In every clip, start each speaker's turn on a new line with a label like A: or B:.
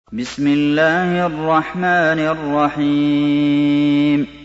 A: بسم الله الرحمن الرحيم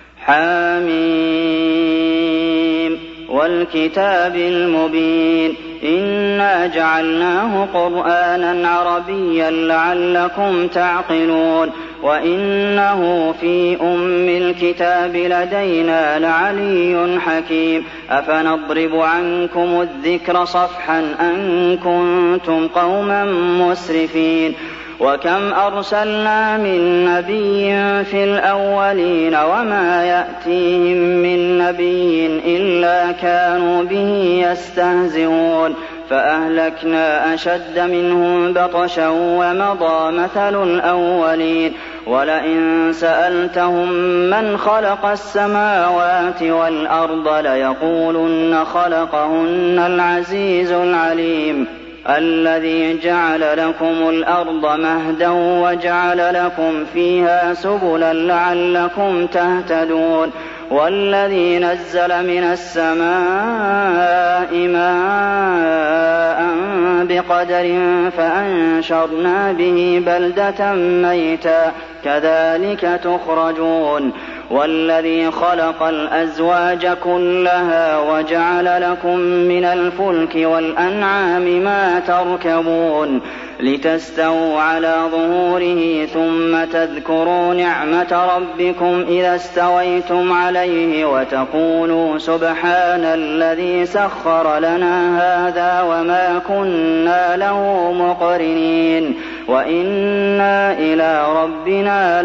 A: حم والكتاب المبين إنا جعلناه قرآنا عربيا لعلكم تعقلون وإنه في أم الكتاب لدينا لعلي حكيم أفنضرب عنكم الذكر صفحا أن كنتم قوما مسرفين وكم أرسلنا من نبي في الأولين وما يأتيهم من نبي إلا كانوا به يستهزئون فأهلكنا أشد منهم بطشا ومضى مثل الأولين ولئن سألتهم من خلق السماوات والأرض ليقولن خلقهن العزيز العليم الذي جعل لكم الأرض مهدا وجعل لكم فيها سبلا لعلكم تهتدون والذي نزل من السماء ماء بقدر فأنشرنا به بلدة ميتا كذلك تخرجون والذي خلق الأزواج كلها وجعل لكم من الفلك والأنعام ما تركبون لتستووا على ظهوره ثم تذكروا نعمة ربكم إذا استويتم عليه وتقولوا سبحان الذي سخر لنا هذا وما كنا له مقرنين وإنا إلى ربنا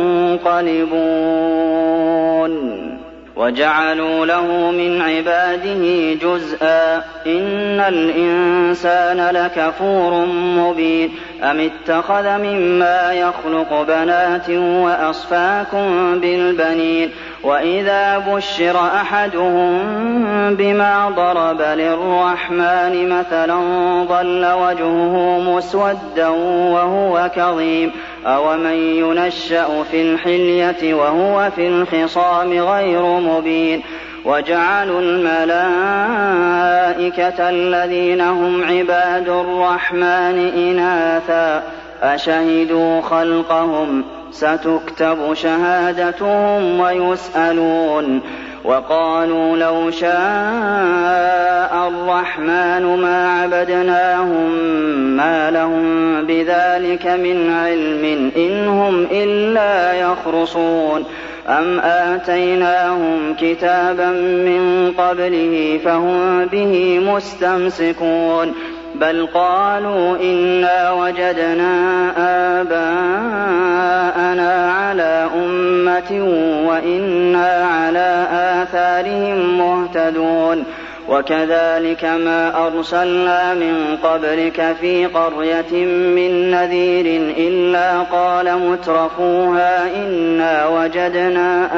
A: لمنقلبون وجعلوا له من عباده جزءا إن الإنسان لكفور مبين أم اتخذ مما يخلق بنات وأصفاكم بالبنين وإذا بشر أحدهم بما ضرب للرحمن مثلا ظل وجهه مسودا وهو كظيم أومن ينشأ في الحلية وهو في الخصام غير مبين وجعلوا الملائكة الذين هم عباد الرحمن إناثا أشهدوا خلقهم ستكتب شهادتهم ويسألون وقالوا لو شاء الرحمن ما عبدناهم ما لهم بذلك من علم إن هم إلا يخرصون أم آتيناهم كتابا من قبله فهم به مستمسكون بل قالوا إنا وجدنا آباءنا على أمة وإنا على آثارهم مهتدون وكذلك ما أرسلنا من قبلك في قرية من نذير إلا قال مترفوها إنا وجدنا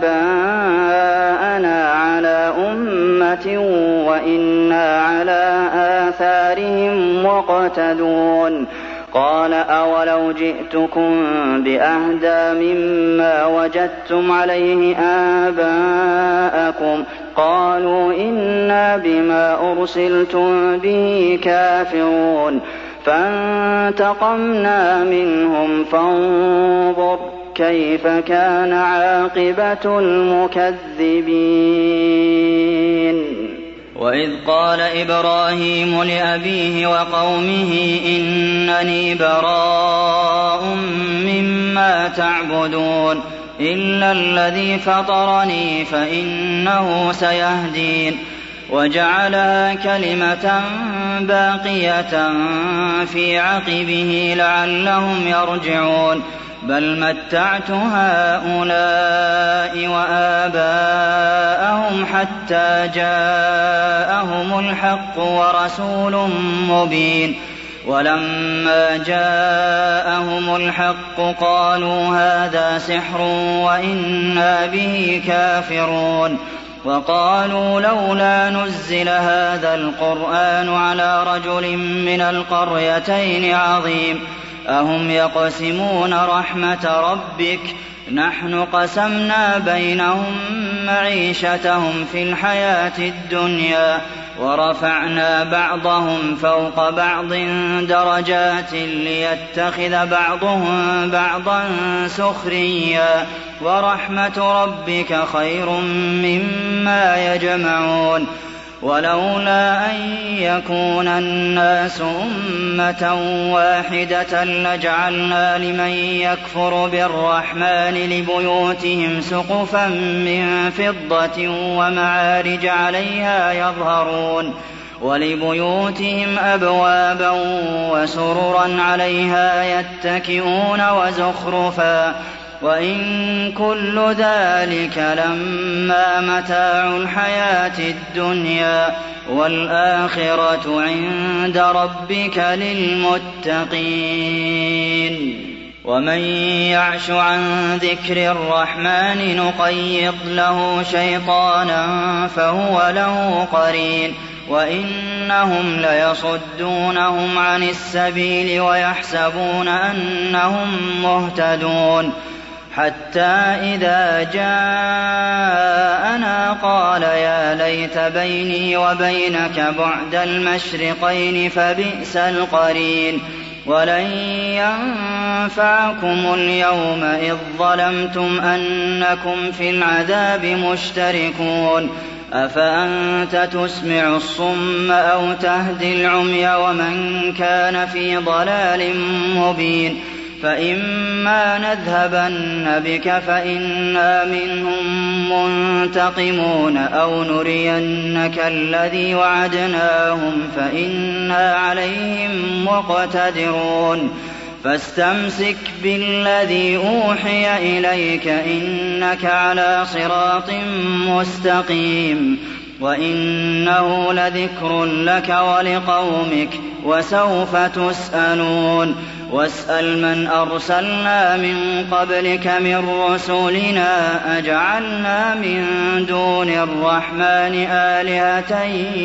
A: آباءنا على أمة وإنا على آثارهم مقتدون قال أولو جئتكم بأهدى مما وجدتم عليه آباءكم قالوا إنا بما أرسلتم به كافرون فانتقمنا منهم فانظر كيف كان عاقبة المكذبين
B: وإذ قال إبراهيم لأبيه وقومه إنني براء مما تعبدون إلا الذي فطرني فإنه سيهدين وجعلها كلمة باقية في عقبه لعلهم يرجعون بل متعت هؤلاء وآباءهم حتى جاءهم الحق ورسول مبين ولما جاءهم الحق قالوا هذا سحر وإنا به كافرون وقالوا لولا نزل هذا القرآن على رجل من القريتين عظيم أهم يقسمون رحمة ربك نحن قسمنا بينهم معيشتهم في الحياة الدنيا ورفعنا بعضهم فوق بعض درجات ليتخذ بعضهم بعضا سخريا ورحمة ربك خير مما يجمعون ولولا أن يكون الناس أمة واحدة لجعلنا لمن يكفر بالرحمن لبيوتهم سقفا من فضة ومعارج عليها يظهرون ولبيوتهم أبوابا وسررا عليها يتكئون وزخرفا وإن كل ذلك لما متاع الحياة الدنيا والآخرة عند ربك للمتقين ومن يعش عن ذكر الرحمن نقيض له شيطانا فهو له قرين وإنهم ليصدونهم عن السبيل ويحسبون أنهم مهتدون حتى إذا جاءنا قال يا ليت بيني وبينك بعد المشرقين فبئس القرين ولن ينفعكم اليوم إذ ظلمتم أنكم في العذاب مشتركون أفأنت تسمع الصم أو تهدي العمي ومن كان في ضلال مبين فإما نذهبن بك فإنا منهم منتقمون أو نرينك الذي وعدناهم فإنا عليهم مقتدرون فاستمسك بالذي أوحي إليك إنك على صراط مستقيم وإنه لذكر لك ولقومك وسوف تسألون واسأل من أرسلنا من قبلك من رسلنا أجعلنا من دون الرحمن آلهة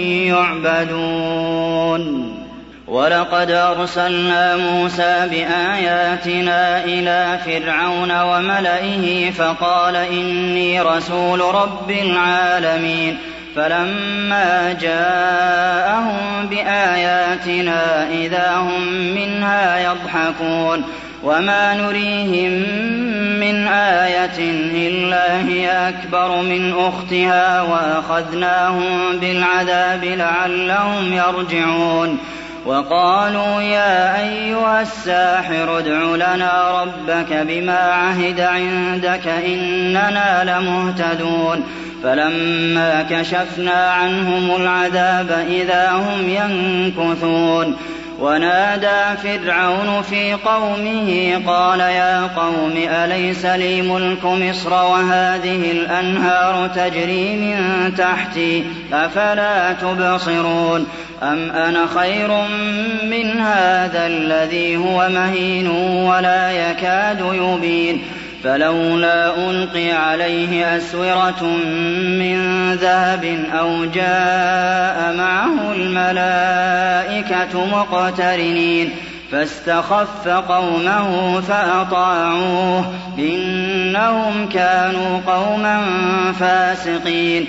B: يعبدون ولقد أرسلنا موسى بآياتنا إلى فرعون وملئه فقال إني رسول رب العالمين فلما جاءهم بآياتنا إذا هم منها يضحكون وما نريهم من آية إلا هي أكبر من أختها وأخذناهم بالعذاب لعلهم يرجعون وقالوا يا أيها الساحر ادع لنا ربك بما عهد عندك إننا لمهتدون فلما كشفنا عنهم العذاب إذا هم ينكثون ونادى فرعون في قومه قال يا قوم أليس لي ملك مصر وهذه الأنهار تجري من تحتي أفلا تبصرون أم أنا خير من هذا الذي هو مهين ولا يكاد يبين فلولا ألقي عليه أسورة من ذهب أو جاء معه الملائكة مقترنين فاستخف قومه فأطاعوه إنهم كانوا قوما فاسقين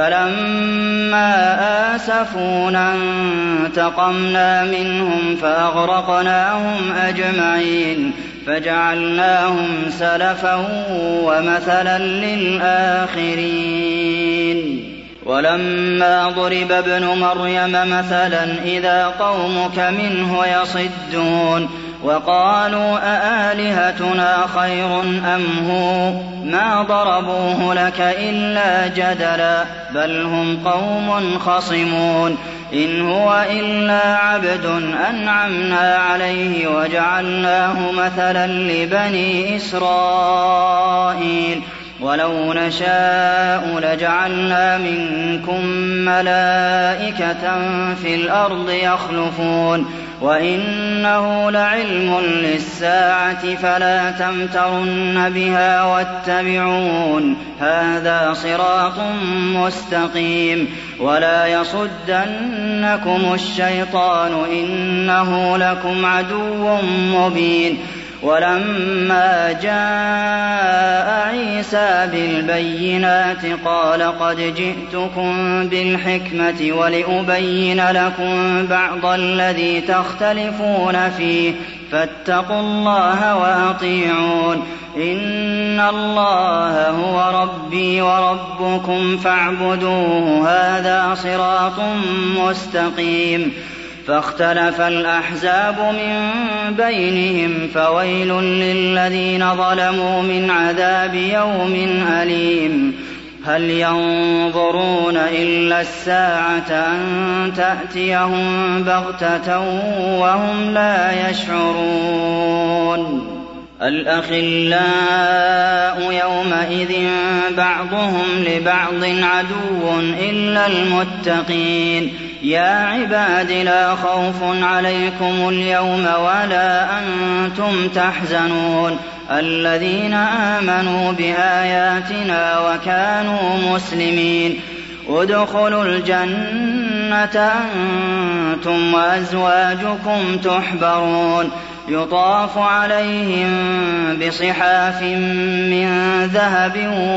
B: فلما آسفونا انتقمنا منهم فأغرقناهم أجمعين فجعلناهم سلفا ومثلا للآخرين ولما ضرب ابن مريم مثلا إذا قومك منه يصدون وقالوا أآلهتنا خير أم هو ما ضربوه لك إلا جدلا بل هم قوم خصمون إن هو إلا عبد أنعمنا عليه وجعلناه مثلا لبني إسرائيل ولو نشاء لجعلنا منكم ملائكة في الأرض يخلفون وإنه لعلم للساعة فلا تمترن بها واتبعون هذا صراط مستقيم ولا يصدنكم الشيطان إنه لكم عدو مبين ولما جاء عيسى بالبينات قال قد جئتكم بالحكمة ولأبين لكم بعض الذي تختلفون فيه فاتقوا الله وأطيعون إن الله هو ربي وربكم فاعبدوه هذا صراط مستقيم فاختلف الأحزاب من بينهم فويل للذين ظلموا من عذاب يوم أليم هل ينظرون إلا الساعة أن تأتيهم بغتة وهم لا يشعرون الأخلاء يومئذ بعضهم لبعض عدو إلا المتقين يا عباد لا خوف عليكم اليوم ولا أنتم تحزنون الذين آمنوا بآياتنا وكانوا مسلمين ادخلوا الجنة أنتم وأزواجكم تحبرون يطاف عليهم بصحاف من ذهب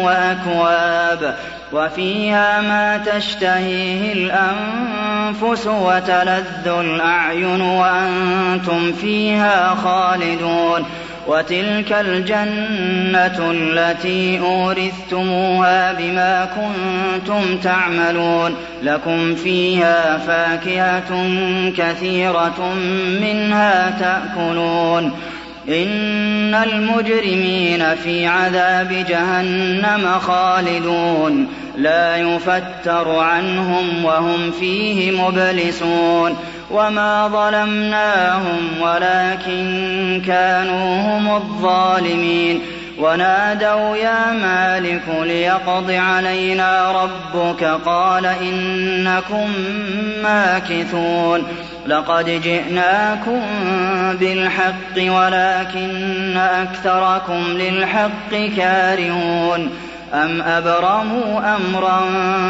B: وأكواب وفيها ما تشتهيه الأنفس وتلذ الأعين وأنتم فيها خالدون وتلك الجنة التي أورثتموها بما كنتم تعملون لكم فيها فاكهة كثيرة منها تأكلون إن المجرمين في عذاب جهنم خالدون لا يفتر عنهم وهم فيه مبلسون وما ظلمناهم ولكن كانوا هم الظالمين ونادوا يا مالك ليقض علينا ربك قال إنكم ماكثون لقد جئناكم بالحق ولكن أكثركم للحق كارهون أم أبرموا أمرا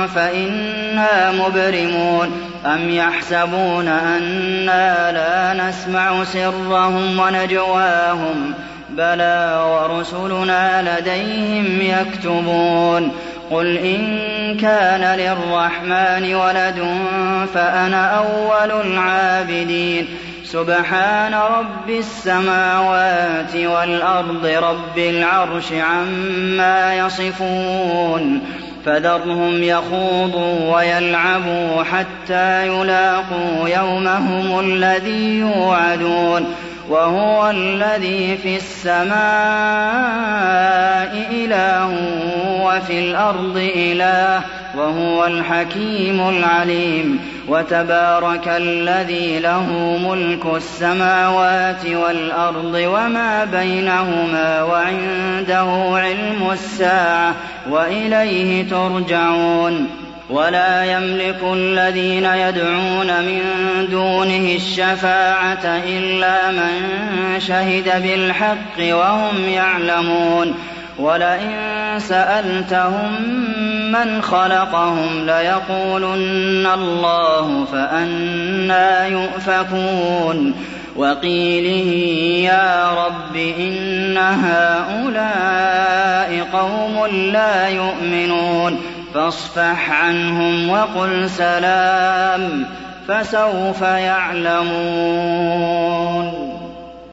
B: فإنا مبرمون أم يحسبون أنا لا نسمع سرهم ونجواهم بلى ورسلنا لديهم يكتبون قل إن كان للرحمن ولد فأنا أول العابدين سبحان رب السماوات والأرض رب العرش عما يصفون فذرهم يخوضوا ويلعبوا حتى يلاقوا يومهم الذي يوعدون وهو الذي في السماء إله وفي الأرض إله وهو الحكيم العليم وتبارك الذي له ملك السماوات والأرض وما بينهما وعنده علم الساعة وإليه ترجعون ولا يملك الذين يدعون من دونه الشفاعة إلا من شهد بالحق وهم يعلمون ولئن سألتهم من خلقهم ليقولن الله فأنى يؤفكون وقيله يا رب إن هؤلاء قوم لا يؤمنون فاصفح عنهم وقل سلام فسوف يعلمون